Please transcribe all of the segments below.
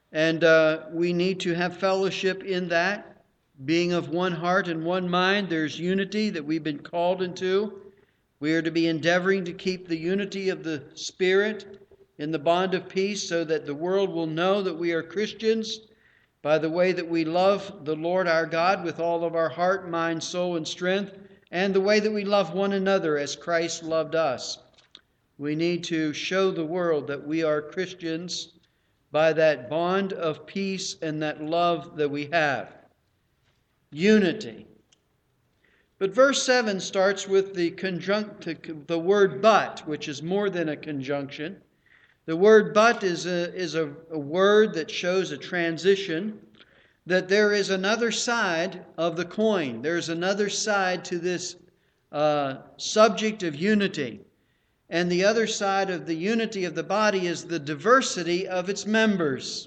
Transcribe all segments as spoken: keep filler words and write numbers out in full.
And uh, we need to have fellowship in that, being of one heart and one mind. There's unity that we've been called into. We are to be endeavoring to keep the unity of the Spirit in the bond of peace so that the world will know that we are Christians by the way that we love the Lord our God with all of our heart, mind, soul, and strength, and the way that we love one another as Christ loved us. We need to show the world that we are Christians by that bond of peace and that love that we have. Unity. But verse seven starts with the conjunct, the word but, which is more than a conjunction. The word but is a, is a, a word that shows a transition, that there is another side of the coin. There's another side to this uh, subject of unity. And the other side of the unity of the body is the diversity of its members.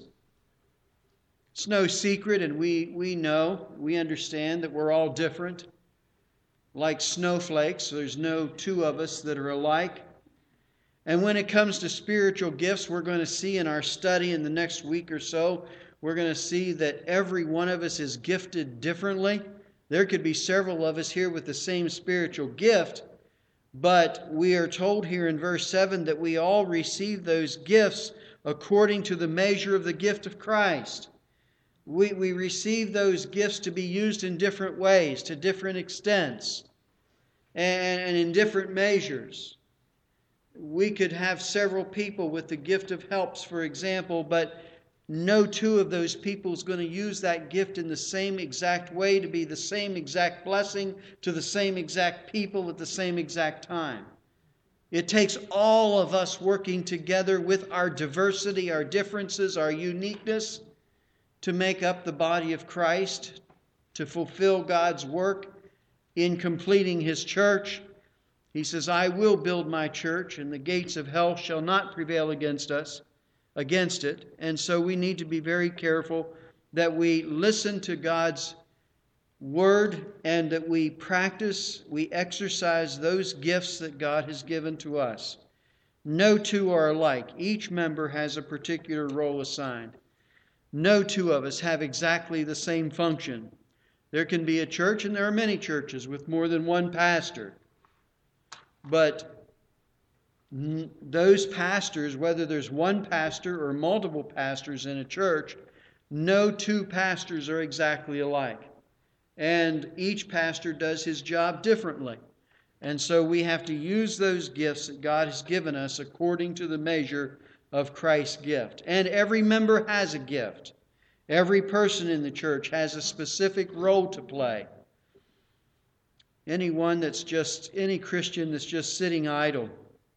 It's no secret, and we, we know, we understand that we're all different. Like snowflakes, there's no two of us that are alike. And when it comes to spiritual gifts, we're going to see in our study in the next week or so, we're going to see that every one of us is gifted differently. There could be several of us here with the same spiritual gift, but we are told here in verse seven that we all receive those gifts according to the measure of the gift of Christ. We, we receive those gifts to be used in different ways, to different extents, and, and in different measures. We could have several people with the gift of helps, for example, but no two of those people is going to use that gift in the same exact way to be the same exact blessing to the same exact people at the same exact time. It takes all of us working together with our diversity, our differences, our uniqueness to make up the body of Christ, to fulfill God's work in completing His church. He says, I will build my church, and the gates of hell shall not prevail against us, against it. And so we need to be very careful that we listen to God's word and that we practice, we exercise those gifts that God has given to us. No two are alike. Each member has a particular role assigned. No two of us have exactly the same function. There can be a church, and there are many churches with more than one pastor. But those pastors, whether there's one pastor or multiple pastors in a church, no two pastors are exactly alike. And each pastor does his job differently. And so we have to use those gifts that God has given us according to the measure of Christ's gift. And every member has a gift. Every person in the church has a specific role to play. Anyone that's just, any Christian that's just sitting idle,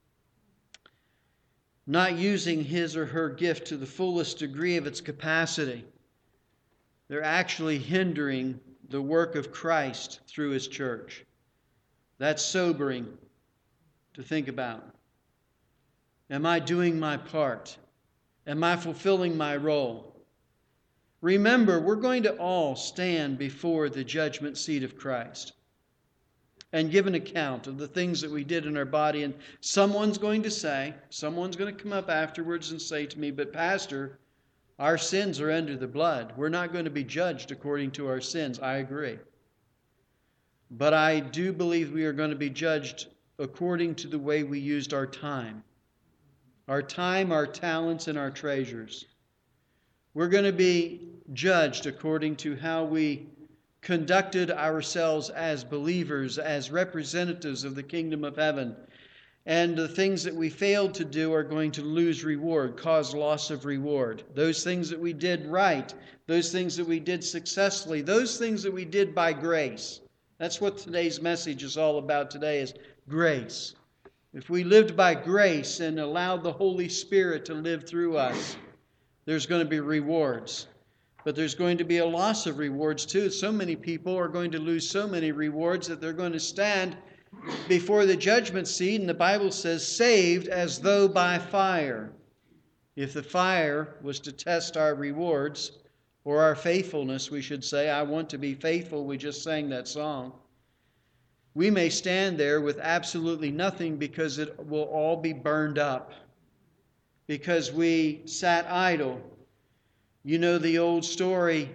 not using his or her gift to the fullest degree of its capacity, they're actually hindering the work of Christ through His church. That's sobering to think about. Am I doing my part? Am I fulfilling my role? Remember, we're going to all stand before the judgment seat of Christ and give an account of the things that we did in our body. And someone's going to say, someone's going to come up afterwards and say to me, but Pastor, our sins are under the blood. We're not going to be judged according to our sins. I agree. But I do believe we are going to be judged according to the way we used our time. Our time, our talents, and our treasures. We're going to be judged according to how we conducted ourselves as believers, as representatives of the kingdom of heaven. And the things that we failed to do are going to lose reward, cause loss of reward. Those things that we did right, those things that we did successfully, those things that we did by grace. That's what today's message is all about today, is grace. If we lived by grace and allowed the Holy Spirit to live through us, there's going to be rewards. But there's going to be a loss of rewards too. So many people are going to lose so many rewards that they're going to stand before the judgment seat, and the Bible says, saved as though by fire. If the fire was to test our rewards, or our faithfulness, we should say, I want to be faithful, we just sang that song. We may stand there with absolutely nothing because it will all be burned up. Because we sat idle. You know the old story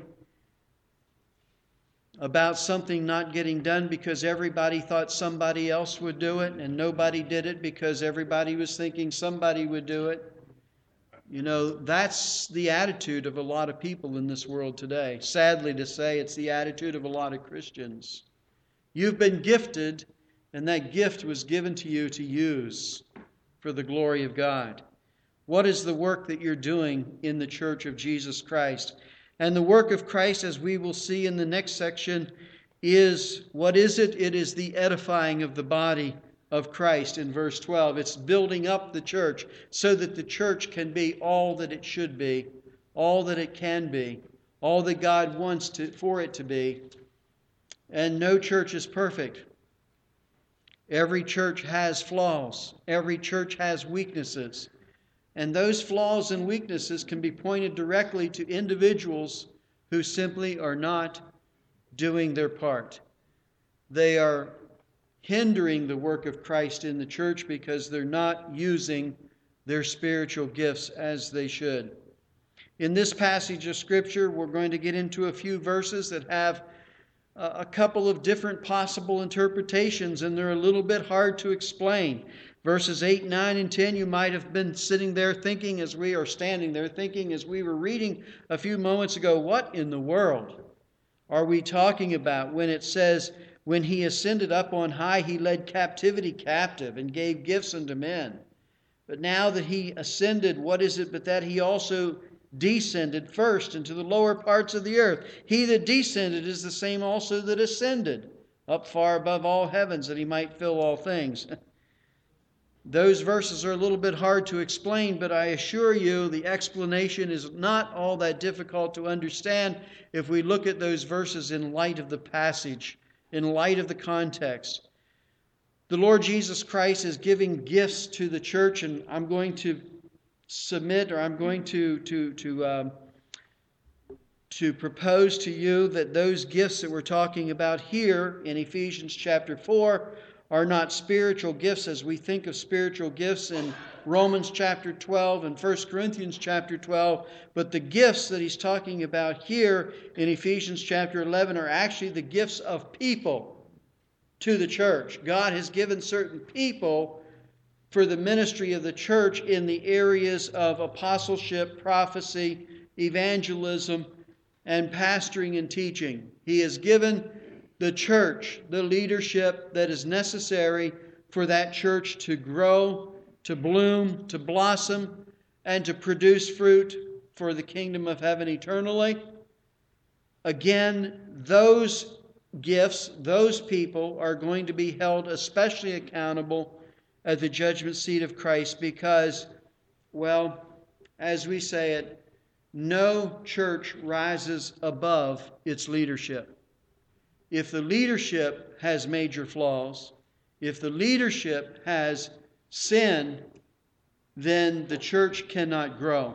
about something not getting done because everybody thought somebody else would do it, and nobody did it because everybody was thinking somebody would do it. You know, that's the attitude of a lot of people in this world today. Sadly to say, it's the attitude of a lot of Christians. You've been gifted, and that gift was given to you to use for the glory of God. What is the work that you're doing in the church of Jesus Christ? And the work of Christ, as we will see in the next section, is, what is it? It is the edifying of the body of Christ in verse twelve. It's building up the church so that the church can be all that it should be, all that it can be, all that God wants to, for it to be. And no church is perfect. Every church has flaws. Every church has weaknesses. And those flaws and weaknesses can be pointed directly to individuals who simply are not doing their part. They are hindering the work of Christ in the church because they're not using their spiritual gifts as they should. In this passage of Scripture, we're going to get into a few verses that have a couple of different possible interpretations, and they're a little bit hard to explain. Verses eight, nine, and ten, you might have been sitting there thinking as we are standing there thinking as we were reading a few moments ago, what in the world are we talking about when it says, when he ascended up on high, he led captivity captive and gave gifts unto men. But now that he ascended, what is it but that he also descended first into the lower parts of the earth? He that descended is the same also that ascended up far above all heavens, that he might fill all things. Those verses are a little bit hard to explain, but I assure you the explanation is not all that difficult to understand if we look at those verses in light of the passage, in light of the context. The Lord Jesus Christ is giving gifts to the church, and I'm going to submit, or I'm going to to to um, to propose to you that those gifts that we're talking about here in Ephesians chapter four are not spiritual gifts as we think of spiritual gifts in Romans chapter twelve and First Corinthians chapter twelve, but the gifts that he's talking about here in Ephesians chapter eleven are actually the gifts of people to the church. God has given certain people for the ministry of the church in the areas of apostleship, prophecy, evangelism, and pastoring and teaching. He has given the church the leadership that is necessary for that church to grow, to bloom, to blossom, and to produce fruit for the kingdom of heaven eternally. Again, those gifts, those people are going to be held especially accountable at the judgment seat of Christ because, well, as we say it, no church rises above its leadership. If the leadership has major flaws, if the leadership has sin, then the church cannot grow.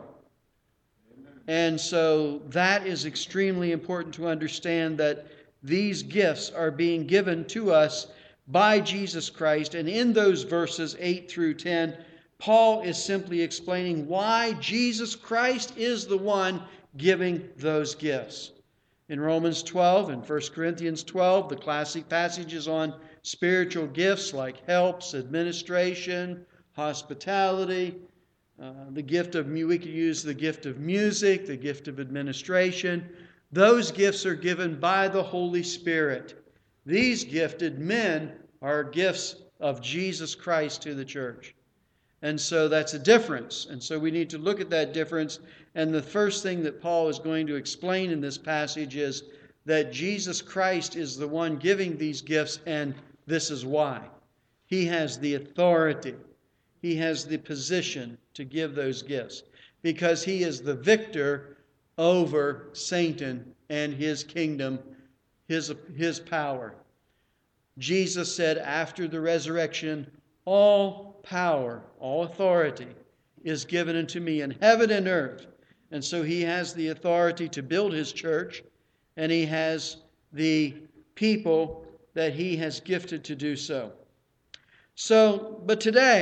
And so that is extremely important to understand, that these gifts are being given to us by Jesus Christ. And in those verses eight through ten, Paul is simply explaining why Jesus Christ is the one giving those gifts. In Romans twelve and First Corinthians twelve, the classic passages on spiritual gifts like helps, administration, hospitality, uh, the gift of, we could use the gift of music, the gift of administration. Those gifts are given by the Holy Spirit. These gifted men are gifts of Jesus Christ to the church. And so that's a difference. And so we need to look at that difference. And the first thing that Paul is going to explain in this passage is that Jesus Christ is the one giving these gifts, and this is why. He has the authority. He has the position to give those gifts because he is the victor over Satan and his kingdom, his, his power. Jesus said after the resurrection, all power, all authority is given unto me in heaven and earth. And so he has the authority to build his church, and he has the people that he has gifted to do so. So, but today,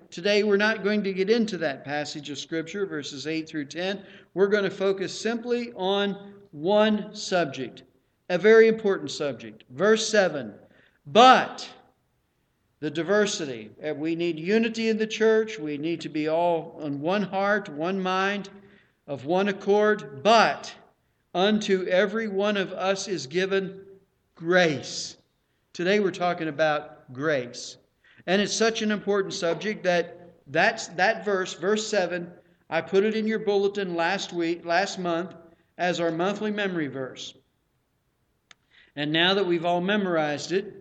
today we're not going to get into that passage of Scripture, verses eight through ten. We're going to focus simply on one subject, a very important subject. Verse seven, but the diversity. We need unity in the church. We need to be all on one heart, one mind, of one accord. But unto every one of us is given grace. Today we're talking about grace. And it's such an important subject that that's, that verse, verse seven, I put it in your bulletin last week, last month, as our monthly memory verse. And now that we've all memorized it,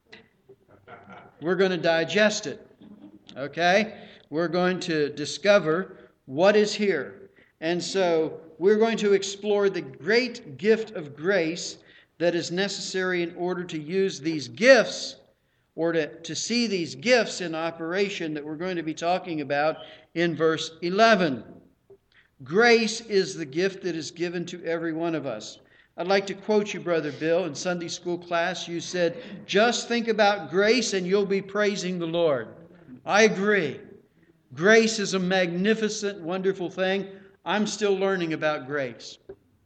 we're going to digest it. Okay? We're going to discover what is here. And so we're going to explore the great gift of grace that is necessary in order to use these gifts, or to, to see these gifts in operation that we're going to be talking about in verse eleven. Grace is the gift that is given to every one of us. I'd like to quote you, Brother Bill. In Sunday school class, you said, just think about grace and you'll be praising the Lord. I agree. Grace is a magnificent, wonderful thing. I'm still learning about grace.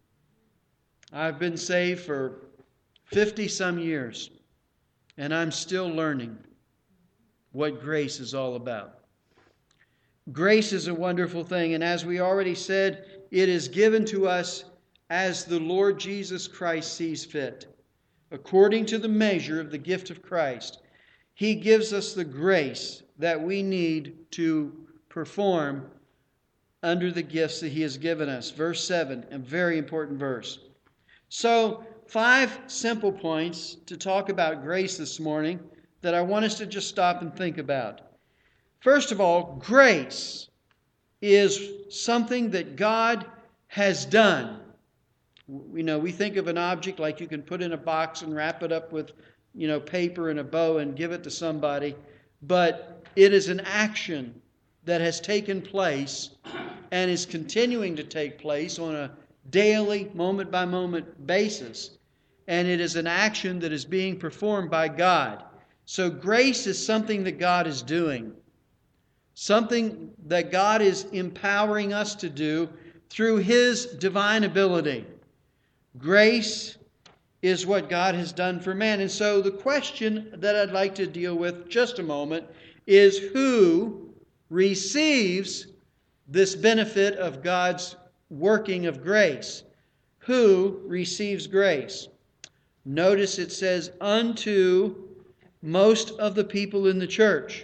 I've been saved for fifty-some years, and I'm still learning what grace is all about. Grace is a wonderful thing, and as we already said, it is given to us as the Lord Jesus Christ sees fit, according to the measure of the gift of Christ. He gives us the grace that we need to perform under the gifts that He has given us. Verse seven, a very important verse. So, five simple points to talk about grace this morning that I want us to just stop and think about. First of all, grace is something that God has done. You know, we think of an object like you can put in a box and wrap it up with, you know, paper and a bow and give it to somebody. But it is an action that has taken place and is continuing to take place on a daily, moment-by-moment basis. And it is an action that is being performed by God. So grace is something that God is doing. Something that God is empowering us to do through His divine ability. Grace is what God has done for man. And so the question that I'd like to deal with just a moment is who receives this benefit of God's working of grace? Who receives grace? Notice it says, unto most of the people in the church.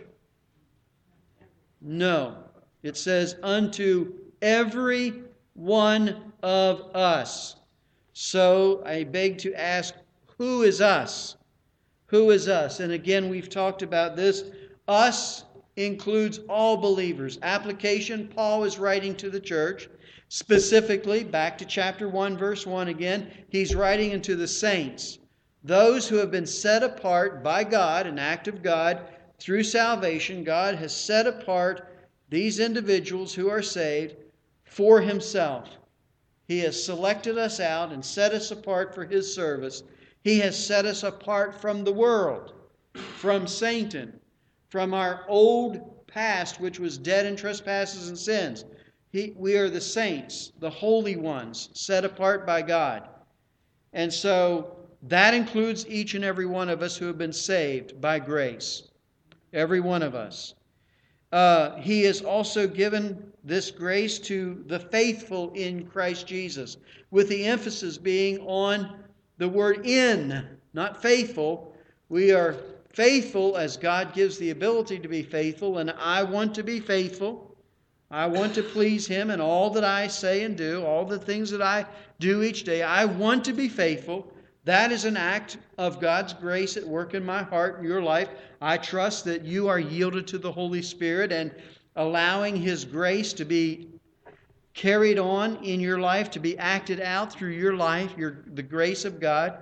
No. It says, unto every one of us. So I beg to ask, who is us? Who is us? And again, we've talked about this. Us includes all believers. Application, Paul is writing to the church. Specifically, back to chapter one, verse one again, he's writing into the saints. Those who have been set apart by God, an act of God, through salvation. God has set apart these individuals who are saved for Himself. He has selected us out and set us apart for His service. He has set us apart from the world, from Satan, from our old past, which was dead in trespasses and sins. He, we are the saints, the holy ones, set apart by God. And so that includes each and every one of us who have been saved by grace. Every one of us. Uh, he has also given this grace to the faithful in Christ Jesus, with the emphasis being on the word in, not faithful. We are faithful as God gives the ability to be faithful, and I want to be faithful. I want to please Him in all that I say and do, all the things that I do each day. I want to be faithful. That is an act of God's grace at work in my heart and your life. I trust that you are yielded to the Holy Spirit and allowing His grace to be carried on in your life, to be acted out through your life, your, the grace of God.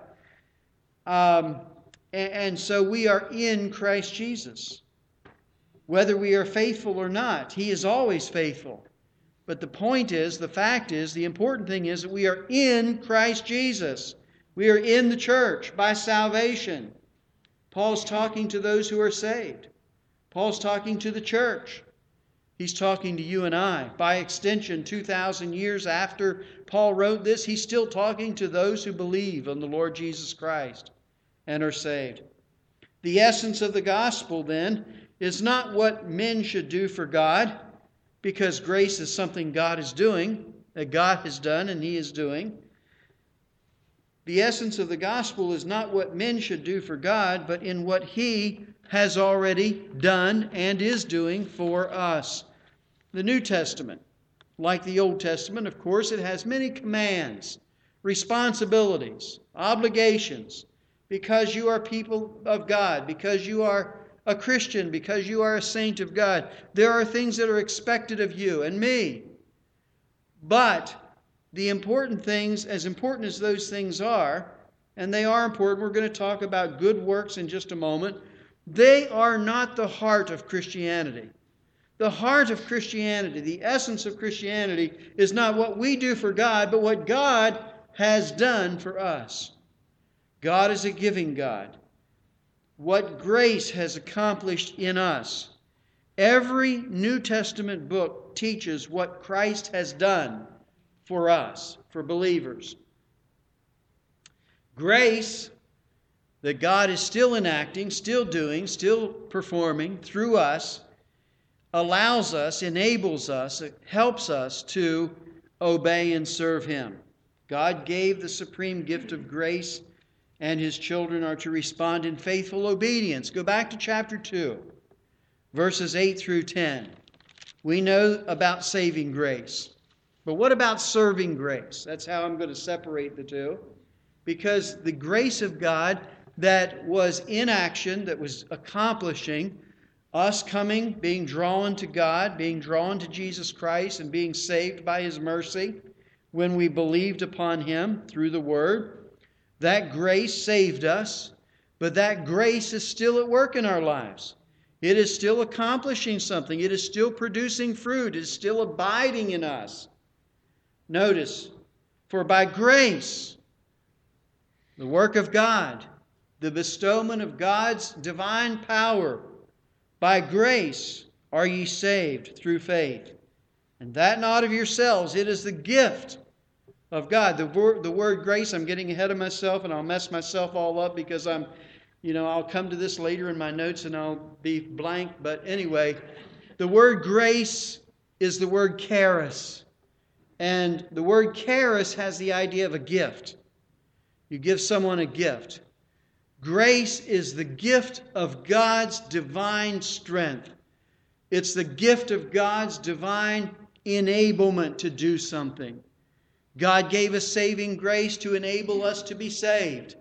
Um, and, and so we are in Christ Jesus. Whether we are faithful or not, He is always faithful. But the point is, the fact is, the important thing is that we are in Christ Jesus. We are in the church by salvation. Paul's talking to those who are saved. Paul's talking to the church. He's talking to you and I. By extension, two thousand years after Paul wrote this, he's still talking to those who believe on the Lord Jesus Christ and are saved. The essence of the gospel, then, is not what men should do for God, because grace is something God is doing, that God has done and He is doing. The essence of the gospel is not what men should do for God, but in what He has already done and is doing for us. The New Testament, like the Old Testament, of course, it has many commands, responsibilities, obligations, because you are people of God, because you are a Christian, because you are a saint of God. There are things that are expected of you and me. But the important things, as important as those things are, and they are important, we're going to talk about good works in just a moment, they are not the heart of Christianity. The heart of Christianity, the essence of Christianity, is not what we do for God, but what God has done for us. God is a giving God. What grace has accomplished in us. Every New Testament book teaches what Christ has done for us, for believers. Grace that God is still enacting, still doing, still performing through us, allows us, enables us, helps us to obey and serve Him. God gave the supreme gift of grace, and His children are to respond in faithful obedience. Go back to chapter two, verses eight through ten. We know about saving grace. But what about serving grace? That's how I'm going to separate the two. Because the grace of God that was in action, that was accomplishing us coming, being drawn to God, being drawn to Jesus Christ, and being saved by His mercy when we believed upon Him through the Word, that grace saved us, but that grace is still at work in our lives. It is still accomplishing something. It is still producing fruit. It is still abiding in us. Notice, for by grace, the work of God, the bestowment of God's divine power, by grace are ye saved through faith. And that not of yourselves, it is the gift of God. The word, the word grace, I'm getting ahead of myself and I'll mess myself all up because I'm, you know, I'll come to this later in my notes and I'll be blank. But anyway, the word grace is the word charis. And the word charis has the idea of a gift. You give someone a gift. Grace is the gift of God's divine strength. It's the gift of God's divine enablement to do something. God gave us saving grace to enable us to be saved,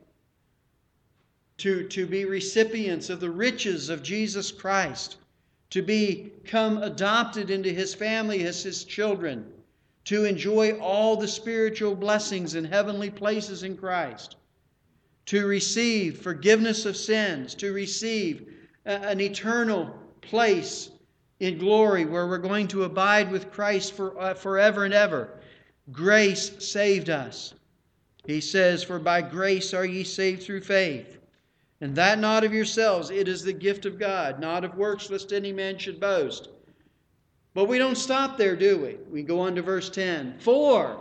to, to be recipients of the riches of Jesus Christ, to become adopted into His family as His children, to enjoy all the spiritual blessings in heavenly places in Christ, to receive forgiveness of sins, to receive an eternal place in glory where we're going to abide with Christ for, uh, forever and ever. Grace saved us. He says, for by grace are ye saved through faith. And that not of yourselves, it is the gift of God, not of works, lest any man should boast. But we don't stop there, do we? We go on to verse ten. For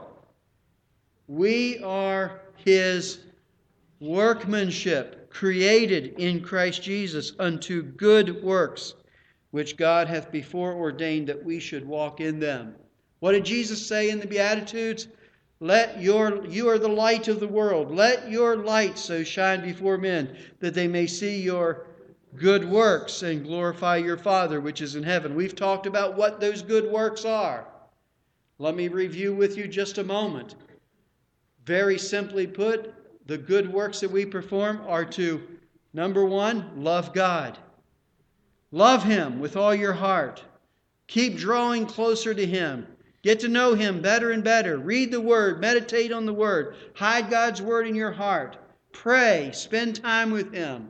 we are His workmanship, created in Christ Jesus unto good works, which God hath before ordained that we should walk in them. What did Jesus say in the Beatitudes? Let your, you are the light of the world. Let your light so shine before men that they may see your good works and glorify your Father which is in heaven. We've talked about what those good works are. Let me review with you just a moment. Very simply put, the good works that we perform are to, number one, love God. Love Him with all your heart. Keep drawing closer to Him. Get to know Him better and better. Read the Word. Meditate on the Word. Hide God's Word in your heart. Pray. Spend time with Him.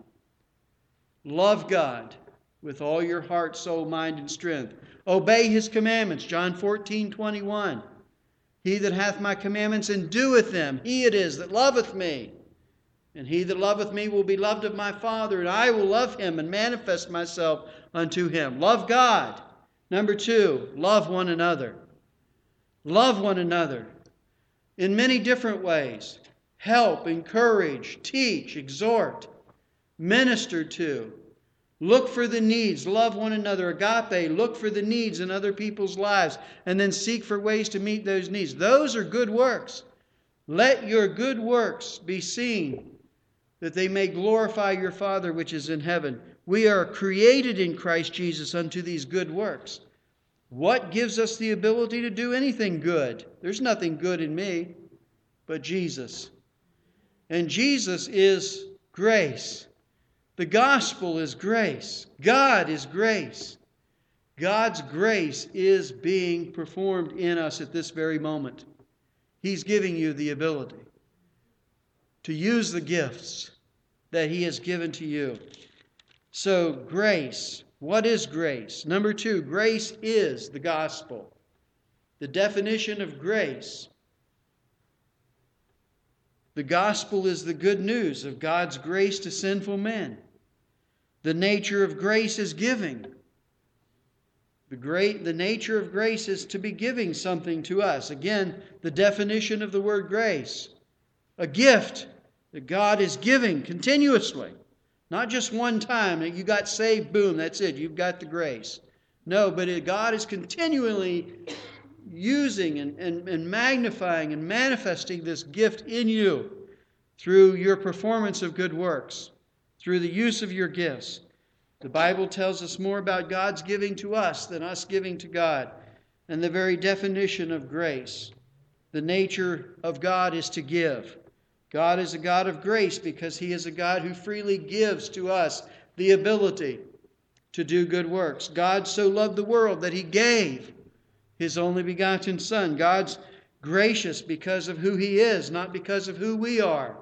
Love God with all your heart, soul, mind, and strength. Obey His commandments. John fourteen twenty-one. He that hath my commandments and doeth them, he it is that loveth me. And he that loveth me will be loved of my Father, and I will love him and manifest myself unto him. Love God. Number two, love one another. Love one another in many different ways. Help, encourage, teach, exhort, minister to. Look for the needs. Love one another. Agape, look for the needs in other people's lives and then seek for ways to meet those needs. Those are good works. Let your good works be seen, that they may glorify your Father which is in heaven. We are created in Christ Jesus unto these good works. What gives us the ability to do anything good? There's nothing good in me but Jesus. And Jesus is grace. The gospel is grace. God is grace. God's grace is being performed in us at this very moment. He's giving you the ability to use the gifts that He has given to you. So, grace. What is grace? Number two, grace is the gospel. The definition of grace. The gospel is the good news of God's grace to sinful men. The nature of grace is giving. The great, the nature of grace is to be giving something to us. Again, the definition of the word grace. A gift that God is giving continuously. Not just one time that you got saved, boom, that's it, you've got the grace. No, but it, God is continually using and, and, and magnifying and manifesting this gift in you through your performance of good works, through the use of your gifts. The Bible tells us more about God's giving to us than us giving to God. And the very definition of grace, the nature of God is to give. God is a God of grace because He is a God who freely gives to us the ability to do good works. God so loved the world that He gave His only begotten Son. God's gracious because of who He is, not because of who we are.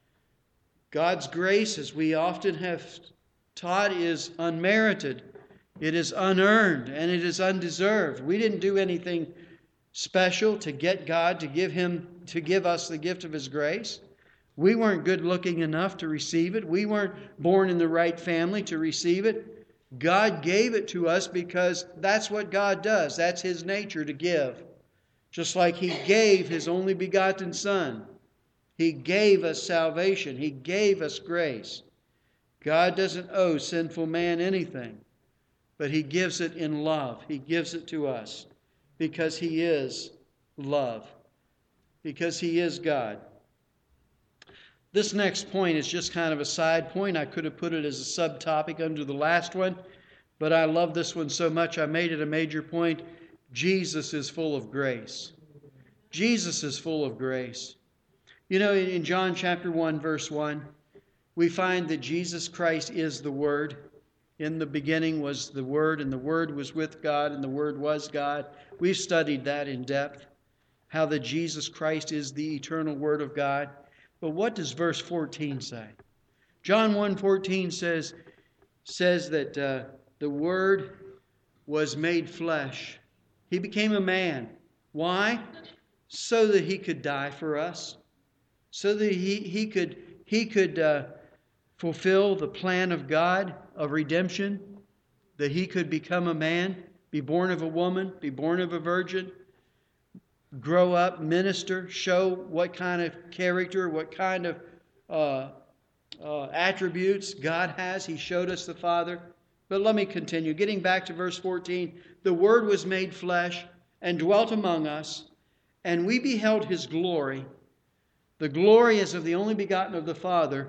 God's grace, as we often have taught, is unmerited. It is unearned and it is undeserved. We didn't do anything special to get God to give him to give us the gift of His grace. We weren't good looking enough to receive it. We weren't born in the right family to receive it. God gave it to us because that's what God does. That's His nature to give. Just like He gave His only begotten Son. He gave us salvation. He gave us grace. God doesn't owe sinful man anything, but He gives it in love. He gives it to us because He is love, because He is God. This next point is just kind of a side point. I could have put it as a subtopic under the last one, but I love this one so much I made it a major point. Jesus is full of grace. Jesus is full of grace. You know, in John chapter one, verse one, we find that Jesus Christ is the Word. In the beginning was the Word, and the Word was with God, and the Word was God. We've studied that in depth, how that Jesus Christ is the eternal Word of God. But what does verse fourteen say? John one fourteen says, says that uh, the Word was made flesh. He became a man. Why? So that He could die for us. So that He, he could, he could uh, fulfill the plan of God of redemption. That He could become a man, be born of a woman, be born of a virgin, grow up, minister, show what kind of character, what kind of uh, uh, attributes God has. He showed us the Father. But let me continue. Getting back to verse fourteen, the Word was made flesh and dwelt among us, and we beheld His glory. The glory is of the only begotten of the Father,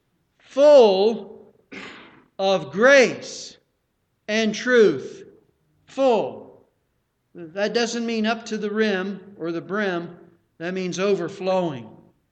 full of grace and truth. Full. That doesn't mean up to the rim or the brim. That means overflowing.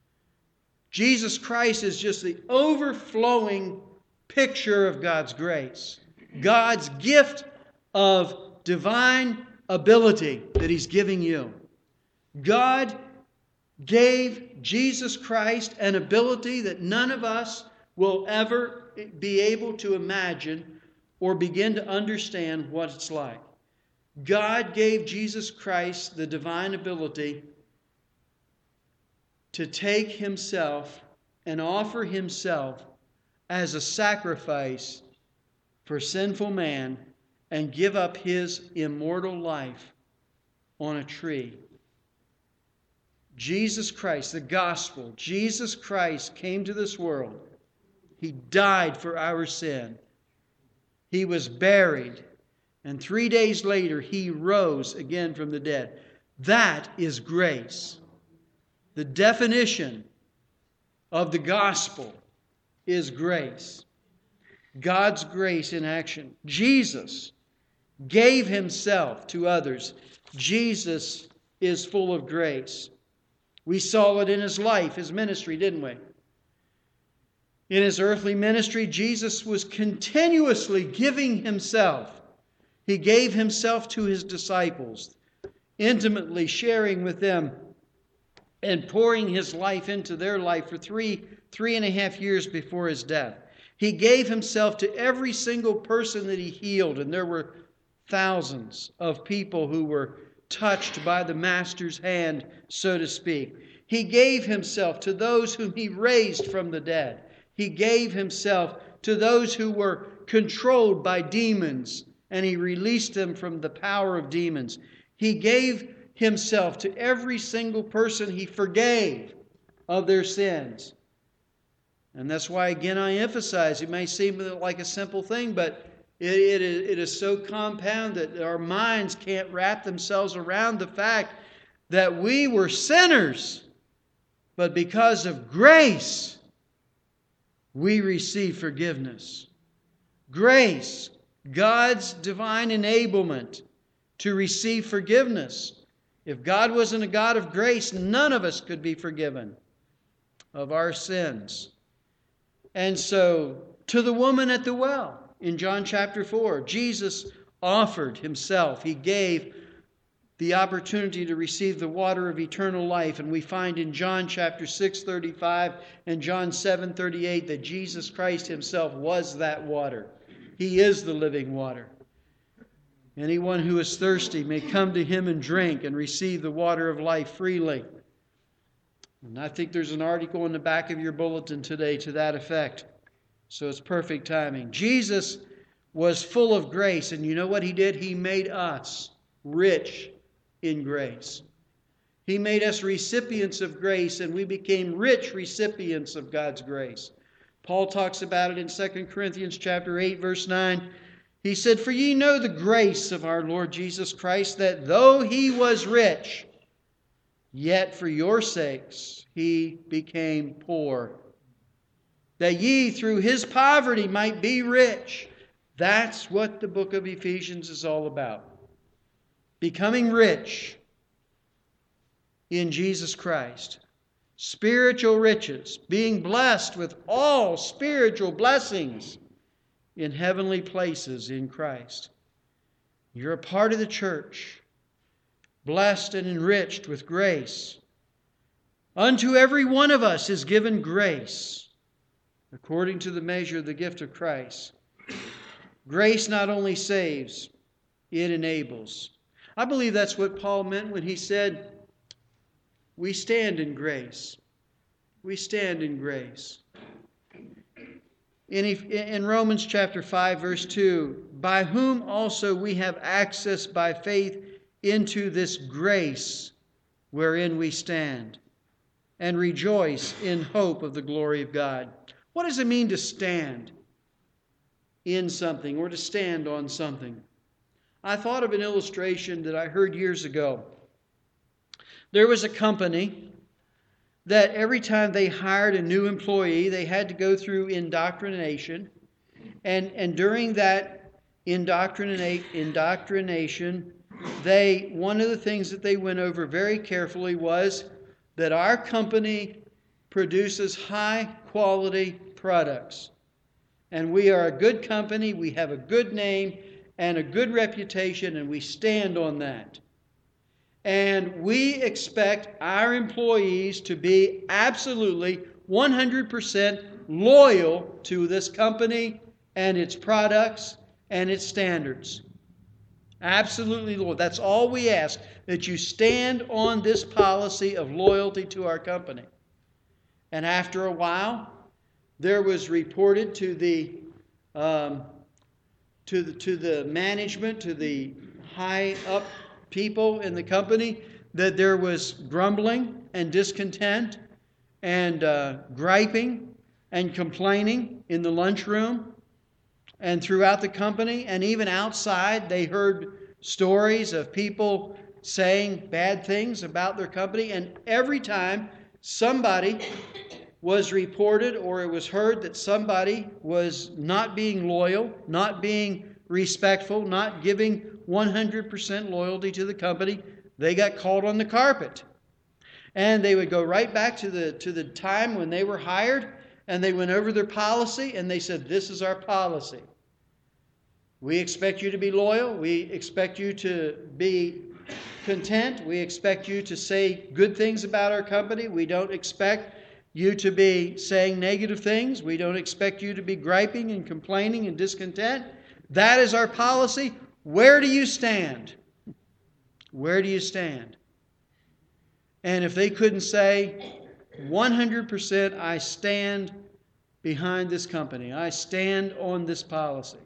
Jesus Christ is just the overflowing picture of God's grace. God's gift of divine ability that He's giving you. God gave Jesus Christ an ability that none of us will ever be able to imagine or begin to understand what it's like. God gave Jesus Christ the divine ability to take Himself and offer Himself as a sacrifice for sinful man and give up his immortal life on a tree. Jesus Christ, the gospel, Jesus Christ came to this world. He died for our sin. He was buried. And three days later, he rose again from the dead. That is grace. The definition of the gospel is grace. God's grace in action. Jesus gave himself to others. Jesus is full of grace. We saw it in his life, his ministry, didn't we? In his earthly ministry, Jesus was continuously giving himself. He gave himself to his disciples, intimately sharing with them and pouring his life into their life for three, three and a half years before his death. He gave himself to every single person that he healed, and there were thousands of people who were touched by the Master's hand, so to speak. He gave himself to those whom he raised from the dead. He gave himself to those who were controlled by demons, and he released them from the power of demons. He gave himself to every single person he forgave of their sins. And that's why, again, I emphasize, it may seem like a simple thing, but it, it, is, it is so compound that our minds can't wrap themselves around the fact that we were sinners, but because of grace, we receive forgiveness. Grace, God's divine enablement to receive forgiveness. If God wasn't a God of grace, none of us could be forgiven of our sins. And so, to the woman at the well, in John chapter four, Jesus offered himself. He gave the opportunity to receive the water of eternal life. And we find in John chapter six thirty-five and John seven thirty-eight that Jesus Christ himself was that water. He is the living water. Anyone who is thirsty may come to him and drink and receive the water of life freely. And I think there's an article in the back of your bulletin today to that effect. So it's perfect timing. Jesus was full of grace, and you know what he did? He made us rich in grace. He made us recipients of grace, and we became rich recipients of God's grace. Paul talks about it in Second Corinthians chapter eight, verse nine. He said, "For ye know the grace of our Lord Jesus Christ, that though he was rich, yet for your sakes he became poor, that ye through his poverty might be rich." That's what the book of Ephesians is all about. Becoming rich in Jesus Christ. Spiritual riches. Being blessed with all spiritual blessings in heavenly places in Christ. You're a part of the church. Blessed and enriched with grace. Unto every one of us is given grace, according to the measure of the gift of Christ. Grace not only saves, it enables. I believe that's what Paul meant when he said, we stand in grace. We stand in grace. In, in Romans chapter five, verse two, by whom also we have access by faith into this grace wherein we stand, and rejoice in hope of the glory of God. What does it mean to stand in something or to stand on something? I thought of an illustration that I heard years ago. There was a company that every time they hired a new employee, they had to go through indoctrination. And, and during that indoctrinate, indoctrination, they one of the things that they went over very carefully was that our company produces high-quality products. And we are a good company, we have a good name and a good reputation, and we stand on that. And we expect our employees to be absolutely one hundred percent loyal to this company and its products and its standards. Absolutely loyal. That's all we ask, that you stand on this policy of loyalty to our company. And after a while, there was reported to the um, to the, to the management, to the high up people in the company, that there was grumbling and discontent and uh, griping and complaining in the lunchroom and throughout the company, and even outside. They heard stories of people saying bad things about their company, and every time somebody was reported or it was heard that somebody was not being loyal, not being respectful, not giving one hundred percent loyalty to the company, they got called on the carpet. And they would go right back to the to the time when they were hired, and they went over their policy, and they said, "This is our policy. We expect you to be loyal. We expect you to be content. We expect you to say good things about our company. We don't expect you to be saying negative things. We don't expect you to be griping and complaining and discontent. That is our policy. Where do you stand? Where do you stand?" And if they couldn't say, one hundred percent I stand behind this company, I stand on this policy,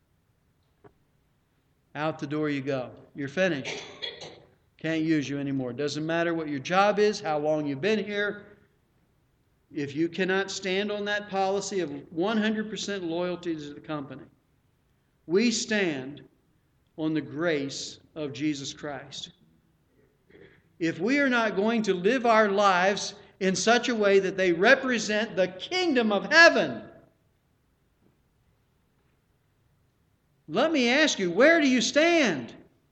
out the door you go. You're finished. Can't use you anymore. Doesn't matter what your job is, how long you've been here. If you cannot stand on that policy of one hundred percent loyalty to the company, we stand on the grace of Jesus Christ. If we are not going to live our lives in such a way that they represent the kingdom of heaven, let me ask you, where do you stand?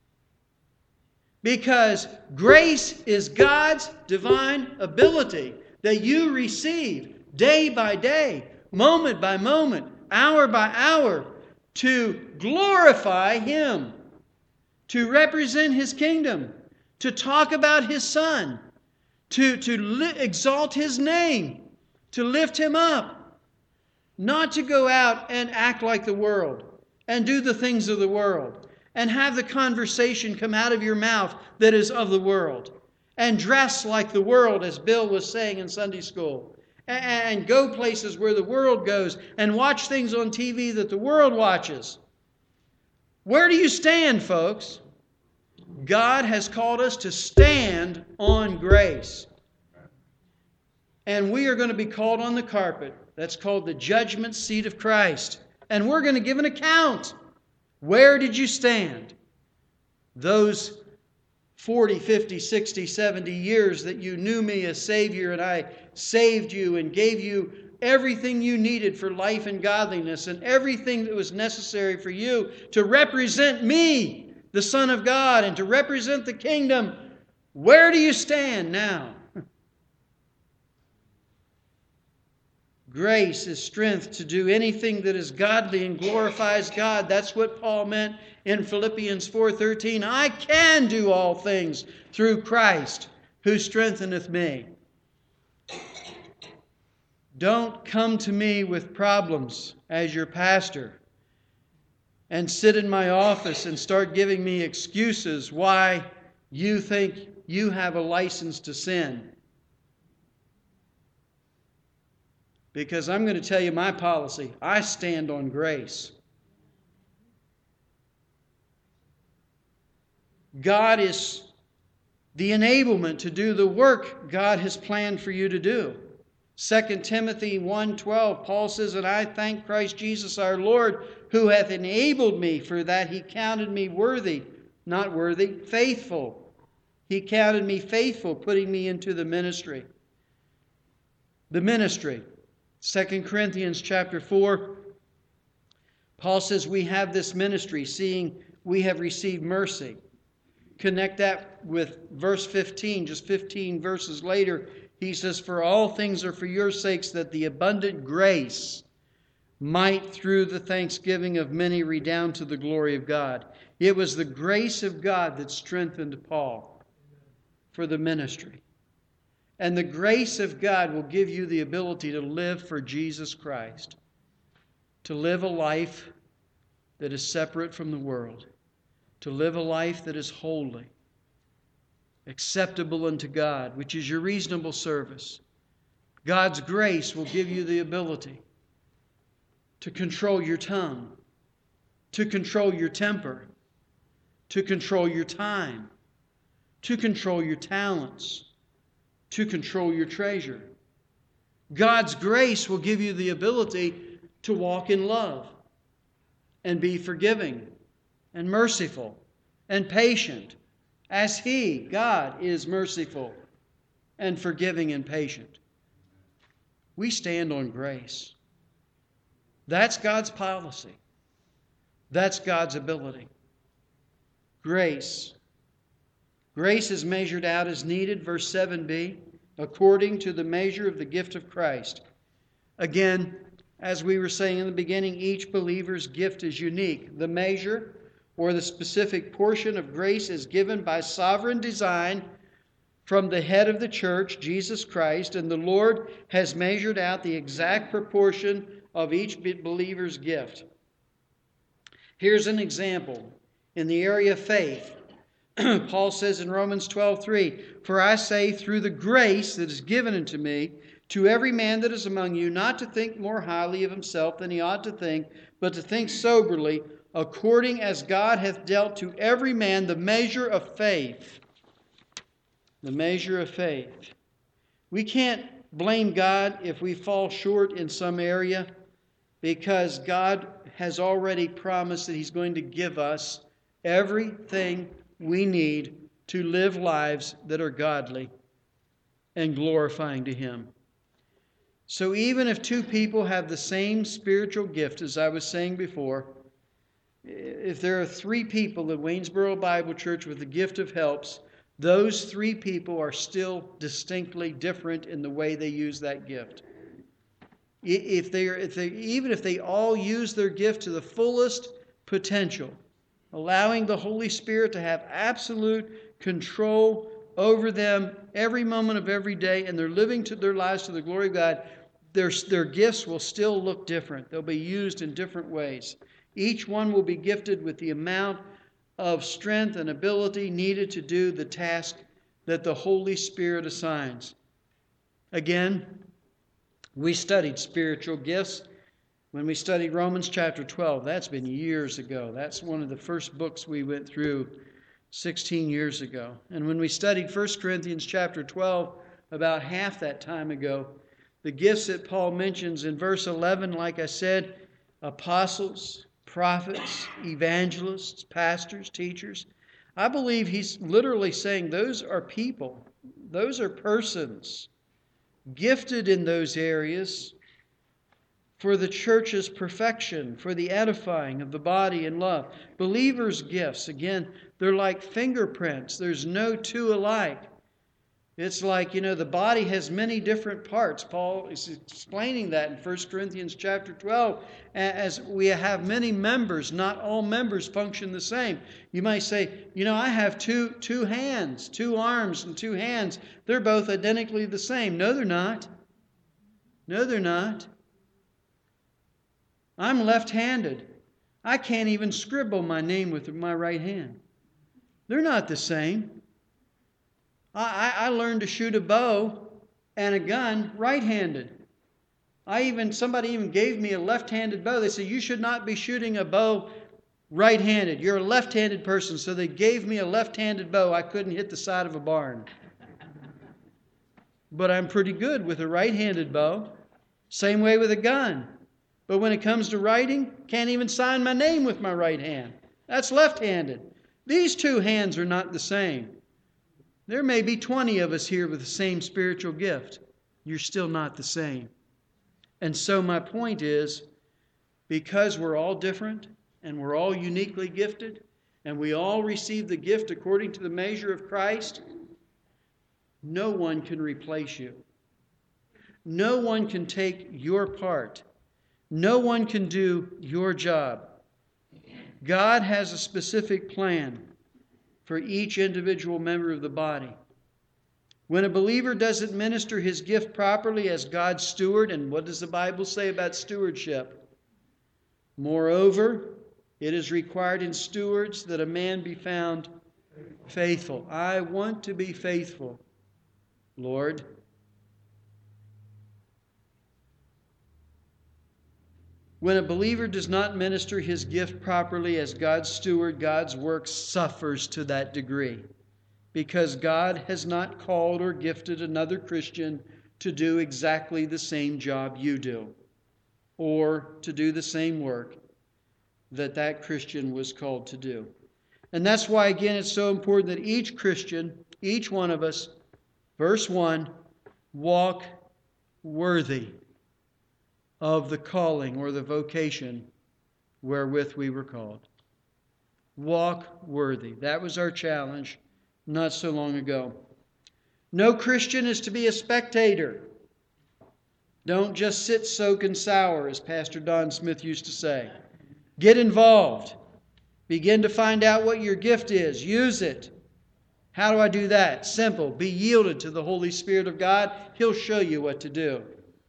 Because grace is God's divine ability that you receive day by day, moment by moment, hour by hour, to glorify Him, to represent His kingdom, to talk about His Son, to, to li- exalt His name, to lift Him up, not to go out and act like the world and do the things of the world and have the conversation come out of your mouth that is of the world and dress like the world, as Bill was saying in Sunday school, and, and go places where the world goes and watch things on T V that the world watches. Where do you stand, folks? God has called us to stand on grace. And we are going to be called on the carpet. That's called the judgment seat of Christ. And we're going to give an account. Where did you stand? Those forty, fifty, sixty, seventy years that you knew me as Savior, and I saved you and gave you everything you needed for life and godliness and everything that was necessary for you to represent me, the Son of God, and to represent the kingdom. Where do you stand now? Grace is strength to do anything that is godly and glorifies God. That's what Paul meant in Philippians four thirteen. I can do all things through Christ who strengtheneth me. Don't come to me with problems as your pastor and sit in my office and start giving me excuses why you think you have a license to sin. Because I'm going to tell you my policy. I stand on grace. God is the enablement to do the work God has planned for you to do. Second Timothy one twelve, Paul says, "And I thank Christ Jesus our Lord, who hath enabled me, for that He counted me worthy," not worthy, faithful. He counted me faithful, putting me into the ministry. The ministry. Second Corinthians chapter four, Paul says we have this ministry, seeing we have received mercy. Connect that with verse fifteen, just fifteen verses later. He says, "For all things are for your sakes, that the abundant grace might through the thanksgiving of many redound to the glory of God." It was the grace of God that strengthened Paul for the ministry. And the grace of God will give you the ability to live for Jesus Christ, to live a life that is separate from the world, to live a life that is holy, acceptable unto God, which is your reasonable service. God's grace will give you the ability to control your tongue, to control your temper, to control your time, to control your talents, to control your treasure. God's grace will give you the ability to walk in love and be forgiving and merciful and patient as He, God, is merciful and forgiving and patient. We stand on grace. That's God's policy. That's God's ability. Grace. Grace is measured out as needed, verse seven b, according to the measure of the gift of Christ. Again, as we were saying in the beginning, each believer's gift is unique. The measure or the specific portion of grace is given by sovereign design from the head of the church, Jesus Christ, and the Lord has measured out the exact proportion of each believer's gift. Here's an example. In the area of faith, Paul says in Romans twelve three, "For I say, through the grace that is given unto me, to every man that is among you, not to think more highly of himself than he ought to think, but to think soberly, according as God hath dealt to every man the measure of faith." The measure of faith. We can't blame God if we fall short in some area, because God has already promised that He's going to give us everything we need to live lives that are godly and glorifying to Him. So even if two people have the same spiritual gift, as I was saying before, if there are three people at Waynesboro Bible Church with the gift of helps, those three people are still distinctly different in the way they use that gift. If they are, if they, even if they all use their gift to the fullest potential, allowing the Holy Spirit to have absolute control over them every moment of every day, and they're living to their lives to the glory of God, their, their gifts will still look different. They'll be used in different ways. Each one will be gifted with the amount of strength and ability needed to do the task that the Holy Spirit assigns. Again, we studied spiritual gifts when we studied Romans chapter twelve. That's been years ago. That's one of the first books we went through sixteen years ago. And when we studied First Corinthians chapter twelve, about half that time ago, the gifts that Paul mentions in verse eleven, like I said, apostles, prophets, evangelists, pastors, teachers. I believe he's literally saying those are people. Those are persons gifted in those areas for the church's perfection, for the edifying of the body in love. Believers' gifts, again, they're like fingerprints. There's no two alike. It's like, you know, the body has many different parts. Paul is explaining that in First Corinthians chapter twelve. As we have many members, not all members function the same. You might say, you know, I have two, two hands, two arms and two hands. They're both identically the same. No, they're not. No, they're not. I'm left-handed. I can't even scribble my name with my right hand. They're not the same. I, I learned to shoot a bow and a gun right-handed. I even somebody even gave me a left-handed bow. They said, you should not be shooting a bow right-handed. You're a left-handed person. So they gave me a left-handed bow. I couldn't hit the side of a barn. But I'm pretty good with a right-handed bow. Same way with a gun. But when it comes to writing, can't even sign my name with my right hand. That's left-handed. These two hands are not the same. There may be twenty of us here with the same spiritual gift. You're still not the same. And so my point is, because we're all different and we're all uniquely gifted and we all receive the gift according to the measure of Christ, no one can replace you. No one can take your part. No one can do your job. God has a specific plan for each individual member of the body. When a believer doesn't minister his gift properly as God's steward, and what does the Bible say about stewardship? Moreover, it is required in stewards that a man be found faithful. I want to be faithful, Lord. When a believer does not minister his gift properly as God's steward, God's work suffers to that degree, because God has not called or gifted another Christian to do exactly the same job you do, or to do the same work that that Christian was called to do. And that's why, again, it's so important that each Christian, each one of us, verse one, walk worthy of the calling or the vocation wherewith we were called. Walk worthy. That was our challenge not so long ago. No Christian is to be a spectator. Don't just sit, soak, and sour, as Pastor Don Smith used to say. Get involved. Begin to find out what your gift is. Use it. How do I do that? Simple. Be yielded to the Holy Spirit of God. He'll show you what to do.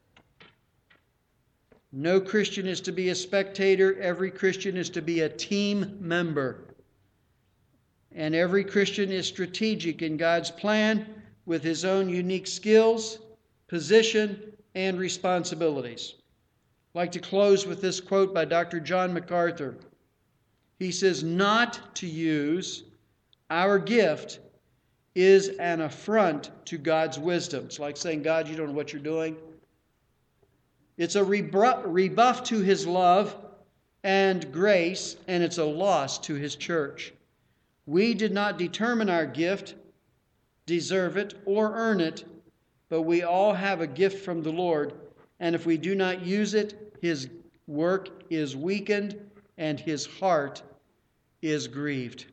No Christian is to be a spectator. Every Christian is to be a team member. And every Christian is strategic in God's plan with his own unique skills, position, and responsibilities. I'd like to close with this quote by Doctor John MacArthur. He says, "Not to use our gift is an affront to God's wisdom." It's like saying, God, you don't know what you're doing. It's a rebuff to his love and grace, and it's a loss to his church. We did not determine our gift, deserve it, or earn it, but we all have a gift from the Lord, and if we do not use it, his work is weakened and his heart is grieved.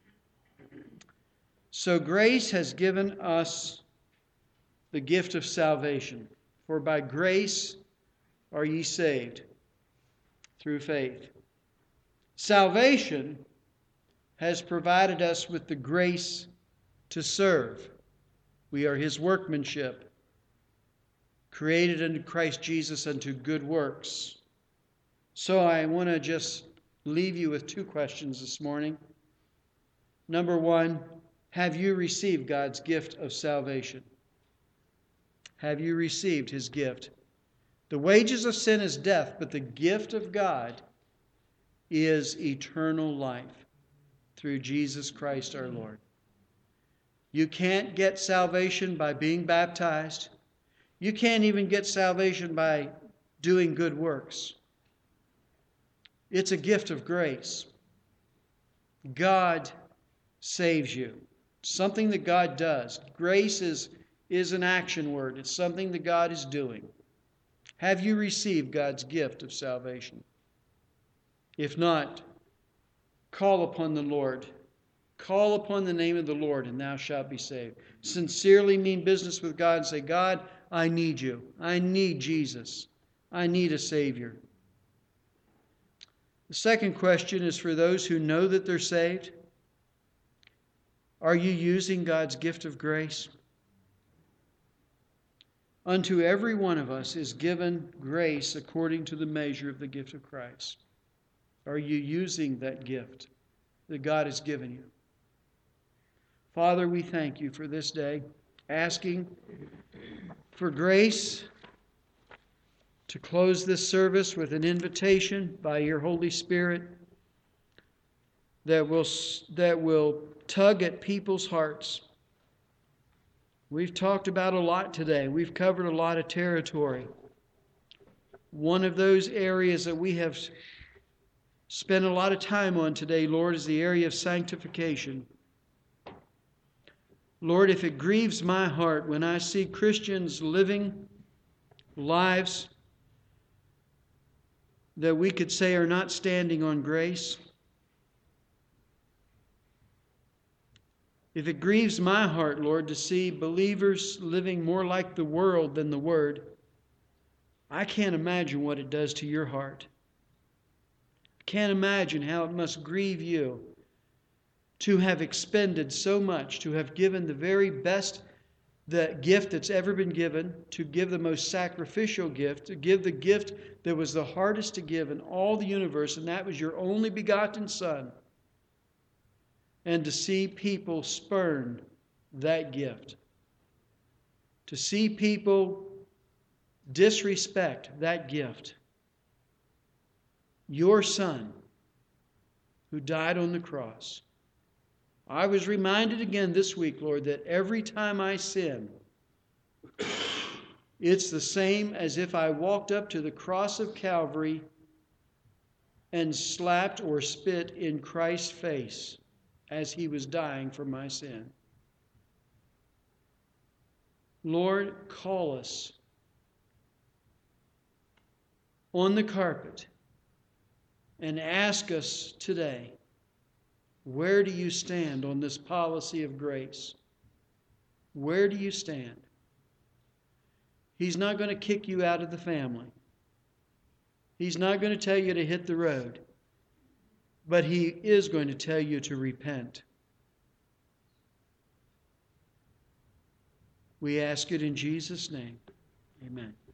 So grace has given us the gift of salvation. For by grace are ye saved, through faith. Salvation has provided us with the grace to serve. We are his workmanship, created in Christ Jesus unto good works. So I want to just leave you with two questions this morning. Number one, have you received God's gift of salvation? Have you received his gift? The wages of sin is death, but the gift of God is eternal life through Jesus Christ our Lord. You can't get salvation by being baptized. You can't even get salvation by doing good works. It's a gift of grace. God saves you. Something that God does. Grace is, is an action word. It's something that God is doing. Have you received God's gift of salvation? If not, call upon the Lord. Call upon the name of the Lord, and thou shalt be saved. Sincerely mean business with God and say, God, I need you. I need Jesus. I need a Savior. The second question is for those who know that they're saved. Are you using God's gift of grace? Unto every one of us is given grace according to the measure of the gift of Christ. Are you using that gift that God has given you? Father, we thank you for this day, asking for grace to close this service with an invitation by your Holy Spirit that will, that will tug at people's hearts. We've talked about a lot today. We've covered a lot of territory. One of those areas that we have spent a lot of time on today, Lord, is the area of sanctification. Lord, if it grieves my heart when I see Christians living lives that we could say are not standing on grace, if it grieves my heart, Lord, to see believers living more like the world than the Word, I can't imagine what it does to your heart. I can't imagine how it must grieve you to have expended so much, to have given the very best the gift that's ever been given, to give the most sacrificial gift, to give the gift that was the hardest to give in all the universe, and that was your only begotten Son. And to see people spurn that gift. To see people disrespect that gift. your Son, who died on the cross. I was reminded again this week, Lord, that every time I sin, it's the same as if I walked up to the cross of Calvary and slapped or spit in Christ's face as he was dying for my sin. Lord, call us on the carpet and ask us today, where do you stand on this policy of grace? Where do you stand? He's not going to kick you out of the family. He's not going to tell you to hit the road. But he is going to tell you to repent. We ask it in Jesus' name. Amen.